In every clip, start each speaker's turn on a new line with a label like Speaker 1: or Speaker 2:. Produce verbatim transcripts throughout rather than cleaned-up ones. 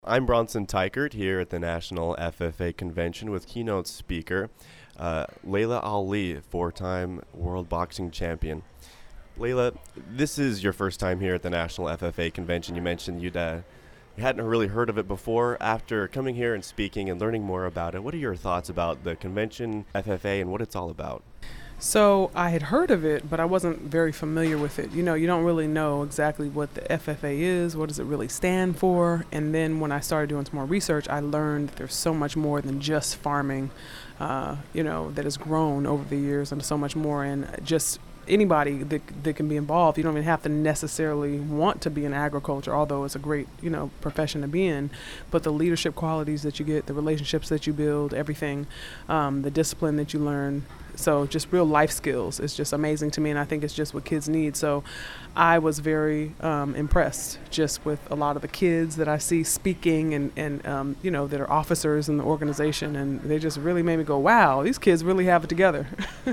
Speaker 1: I'm Bronson Tykert here at the National F F A Convention with keynote speaker uh, Laila Ali, four-time world boxing champion. Laila, this is your first time here at the National F F A Convention. You mentioned you'd uh, you hadn't really heard of it before. After coming here and speaking and learning more about it, what are your thoughts about the convention, F F A, and what it's all about?
Speaker 2: So I had heard of it, but I wasn't very familiar with it. You know, you don't really know exactly what the F F A is, what does it really stand for. And then when I started doing some more research, I learned that there's so much more than just farming, uh, you know, that has grown over the years, and so much more. And just anybody that, that can be involved. You don't even have to necessarily want to be in agriculture, although it's a great, you know, profession to be in. But the leadership qualities that you get, the relationships that you build, everything, um, the discipline that you learn. So just real life skills is just amazing to me, and I think it's just what kids need. So I was very um, impressed just with a lot of the kids that I see speaking and, and um, you know, that are officers in the organization, and they just really made me go, wow, these kids really have it together.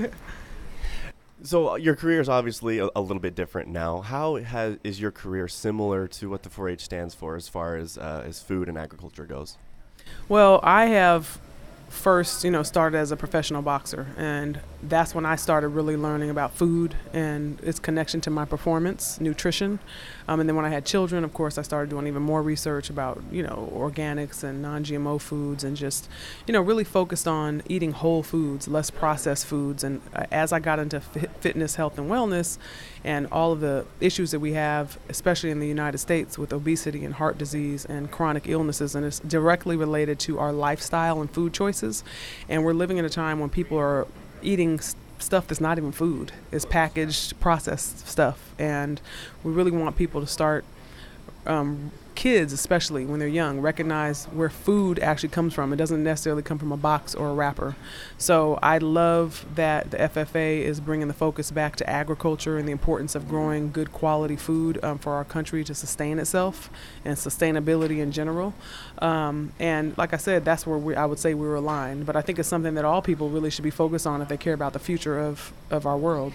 Speaker 1: So uh, your career is obviously a, a little bit different now. How has, is your career similar to what the four H stands for as far as uh, as food and agriculture goes?
Speaker 2: Well, I have first, you know, started as a professional boxer, and that's when I started really learning about food and its connection to my performance, nutrition. Um, and then when I had children, of course, I started doing even more research about, you know, organics and non-G M O foods, and just, you know, really focused on eating whole foods, less processed foods. And uh, as I got into fit- fitness, health, and wellness, and all of the issues that we have, especially in the United States with obesity and heart disease and chronic illnesses, and it's directly related to our lifestyle and food choices. And we're living in a time when people are eating st- stuff that's not even food. It's packaged, processed stuff. And we really want people to start, um, kids especially when they're young, recognize where food actually comes from. It doesn't necessarily come from a box or a wrapper. So I love that the F F A is bringing the focus back to agriculture and the importance of growing good quality food um, for our country to sustain itself and sustainability in general. Um, and like I said, that's where we, I would say we were aligned. But I think it's something that all people really should be focused on if they care about the future of, of our world.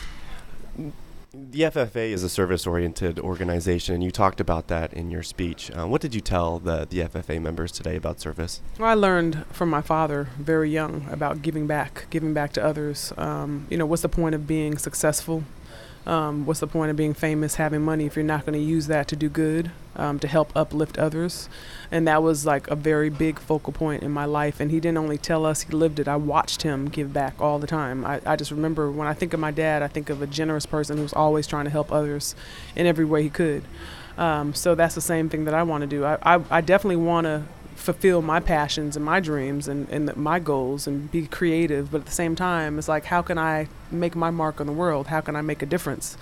Speaker 1: The F F A is a service-oriented organization, and you talked about that in your speech. Uh, what did you tell the, the F F A members today about service?
Speaker 2: Well, I learned from my father very young about giving back, giving back to others. Um, you know, what's the point of being successful? Um, what's the point of being famous, having money, if you're not going to use that to do good, um, to help uplift others? And that was like a very big focal point in my life. And he didn't only tell us, he lived it. I watched him give back all the time. I, I just remember when I think of my dad, I think of a generous person who's always trying to help others in every way he could. Um, so that's the same thing that I want to do. I, I, I definitely want to fulfill my passions and my dreams and, and the, my goals and be creative. But at the same time, it's like, how can I make my mark on the world? How can I make a difference?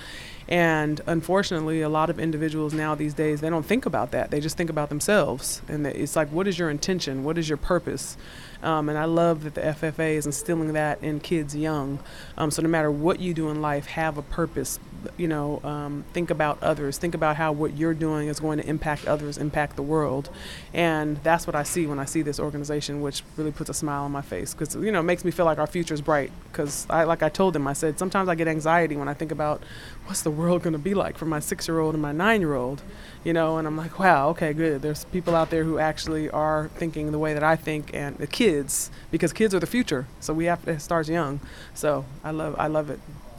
Speaker 2: And unfortunately, a lot of individuals now these days, they don't think about that. They just think about themselves. And it's like, what is your intention? What is your purpose? Um, and I love that the F F A is instilling that in kids young. Um, so no matter what you do in life, have a purpose. You know, um, think about others. Think about how what you're doing is going to impact others, impact the world. And that's what I see when I see this organization, which really puts a smile on my face, because, you know, it makes me feel like our future is bright. Because I, like I told them, I said, sometimes I get anxiety when I think about what's the world going to be like for my six-year-old and my nine-year-old, you know, and I'm like, wow, okay, good. There's people out there who actually are thinking the way that I think, and the kids, because kids are the future. So we have to start young. So I love, I love it.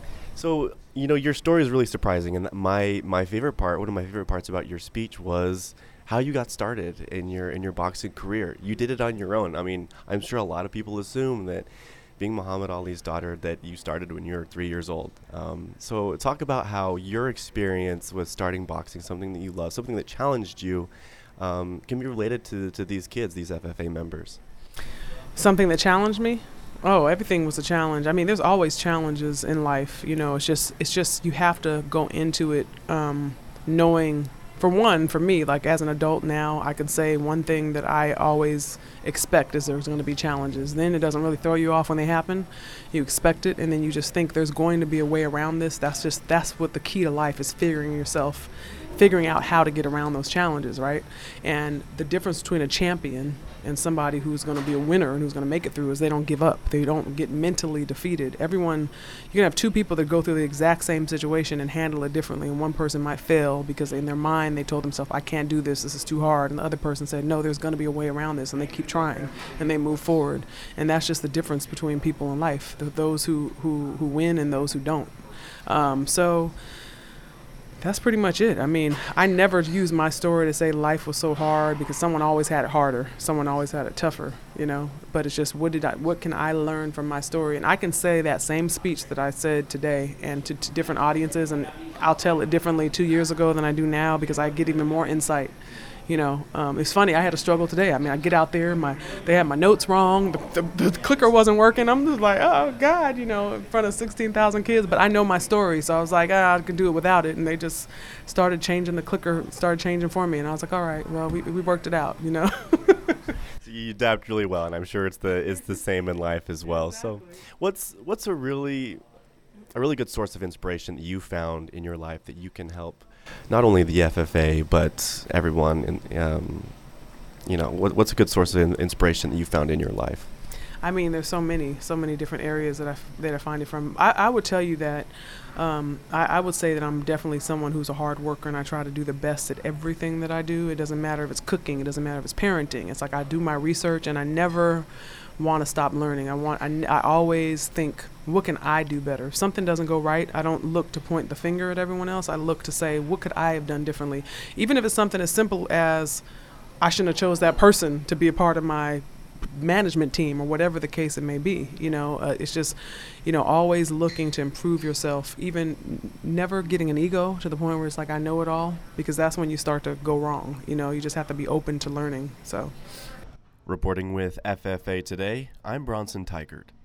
Speaker 1: So, you know, your story is really surprising, and my, my favorite part, one of my favorite parts about your speech was how you got started in your in your boxing career. You did it on your own. I mean, I'm sure a lot of people assume that being Muhammad Ali's daughter, that you started when you were three years old. Um, so talk about how your experience with starting boxing, something that you love, something that challenged you, um, can be related to, to these kids, these F F A members.
Speaker 2: Something that challenged me? Oh, everything was a challenge. I mean, there's always challenges in life. You know, it's just, it's just, you have to go into it um, knowing, for one, for me, like as an adult now, I can say one thing that I always expect is there's going to be challenges. Then it doesn't really throw you off when they happen. You expect it, and then you just think there's going to be a way around this. That's just, that's what the key to life is, figuring yourself figuring out how to get around those challenges, right? And the difference between a champion and somebody who's going to be a winner and who's going to make it through is they don't give up. They don't get mentally defeated. Everyone, you can have two people that go through the exact same situation and handle it differently. And one person might fail because in their mind they told themselves, I can't do this, this is too hard. And the other person said, no, there's going to be a way around this. And they keep trying and they move forward. And that's just the difference between people in life, th- those who, who, who win and those who don't. Um, so that's pretty much it. I mean, I never use my story to say life was so hard because someone always had it harder. Someone always had it tougher, you know. But it's just what did I, what can I learn from my story? And I can say that same speech that I said today and to, to different audiences, and I'll tell it differently two years ago than I do now because I get even more insight. You know, um, it's funny. I had a struggle today. I mean, I get out there, my they had my notes wrong. The, the, the clicker wasn't working. I'm just like, oh God, you know, in front of sixteen thousand kids. But I know my story, so I was like, ah, I can do it without it. And they just started changing the clicker, started changing for me, and I was like, all right, well, we we worked it out, you know.
Speaker 1: So you adapt really well, and I'm sure it's the it's the same in life as well. So, what's what's a really a really good source of inspiration that you found in your life that you can help not only the F F A but everyone in, um, you know, what, what's a good source of in- inspiration that you found in your life?
Speaker 2: I mean, there's so many, so many different areas that I, f- that I find it from. I, I would tell you that um, I, I would say that I'm definitely someone who's a hard worker, and I try to do the best at everything that I do. It doesn't matter if it's cooking. It doesn't matter if it's parenting. It's like I do my research, and I never want to stop learning. I want. I, n- I always think, what can I do better? If something doesn't go right, I don't look to point the finger at everyone else. I look to say, what could I have done differently? Even if it's something as simple as I shouldn't have chose that person to be a part of my management team or whatever the case it may be. You know, uh, it's just, you know, always looking to improve yourself, even n- never getting an ego to the point where it's like, I know it all, because that's when you start to go wrong. You know, you just have to be open to learning. So.
Speaker 1: Reporting with F F A Today, I'm Bronson Tygert.